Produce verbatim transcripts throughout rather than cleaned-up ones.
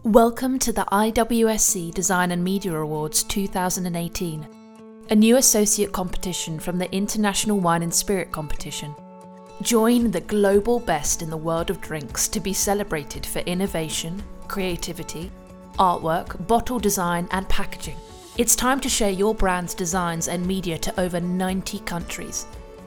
Welcome to the I W S C Design and Media Awards two thousand eighteen, a new associate competition from the International Wine and Spirit Competition. Join the global best in the world of drinks to be celebrated for innovation, creativity, artwork, bottle design and packaging. It's time to share your brand's designs and media to over ninety countries.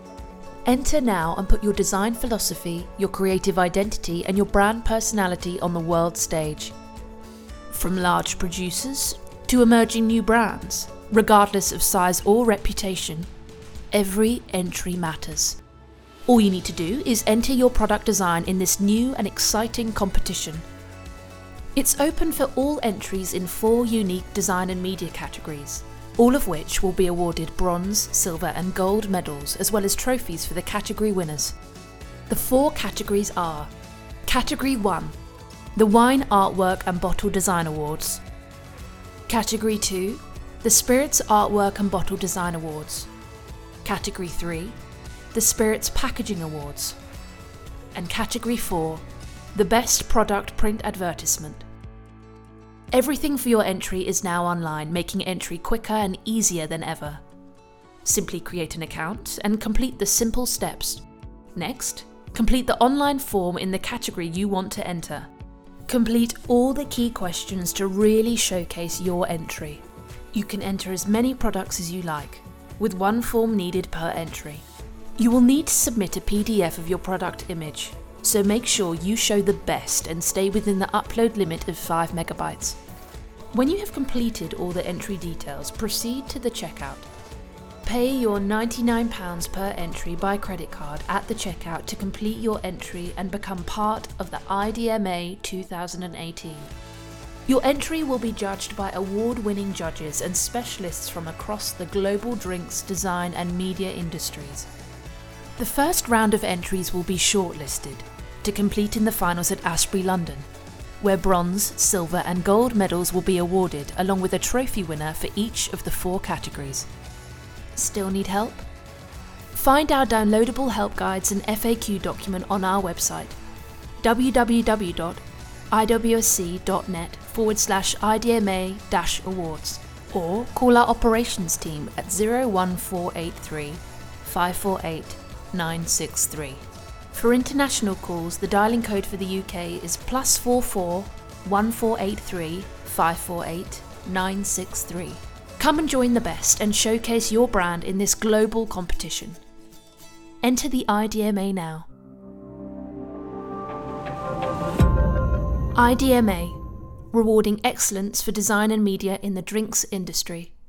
Enter now and put your design philosophy, your creative identity and your brand personality on the world stage. From large producers to emerging new brands, regardless of size or reputation, every entry matters. All you need to do is enter your product design in this new and exciting competition. It's open for all entries in four unique design and media categories, all of which will be awarded bronze, silver and gold medals as well as trophies for the category winners. The four categories are: Category one, the Wine Artwork and Bottle Design Awards. Category two, the Spirits Artwork and Bottle Design Awards. Category three, the Spirits Packaging Awards. And Category four, the Best Product Print Advertisement. Everything for your entry is now online, making entry quicker and easier than ever. Simply create an account and complete the simple steps. Next, complete the online form in the category you want to enter. Complete all the key questions to really showcase your entry. You can enter as many products as you like, with one form needed per entry. You will need to submit a P D F of your product image, so make sure you show the best and stay within the upload limit of five megabytes. When you have completed all the entry details, proceed to the checkout. Pay your ninety-nine pounds per entry by credit card at the checkout to complete your entry and become part of the I D M A two thousand eighteen. Your entry will be judged by award-winning judges and specialists from across the global drinks, design and media industries. The first round of entries will be shortlisted to compete in the finals at Ashbury, London, where bronze, silver and gold medals will be awarded along with a trophy winner for each of the four categories. Still need help? Find our downloadable help guides and F A Q document on our website, www.iwsc.net forward slash IDMA dash awards, or call our operations team at zero one four eight three, five four eight, nine six three. For international calls, the dialing code for the U K is plus four four, one four eight three, five four eight, nine six three. Come and join the best and showcase your brand in this global competition. Enter the I D M A now. I D M A, rewarding excellence for design and media in the drinks industry.